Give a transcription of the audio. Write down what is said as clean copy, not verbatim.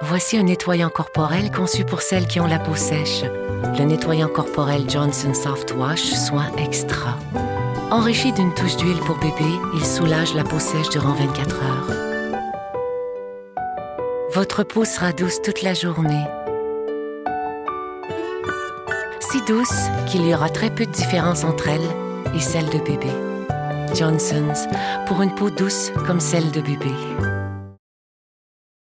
Voici un nettoyant corporel conçu pour celles qui ont la peau sèche. Le nettoyant corporel Johnson Soft Wash Soin Extra. Enrichi d'une touche d'huile pour bébé, il soulage la peau sèche durant 24 heures. Votre peau sera douce toute la journée. Si douce qu'il y aura très peu de différence entre elle et celle de bébé. Johnson's, pour une peau douce comme celle de bébé.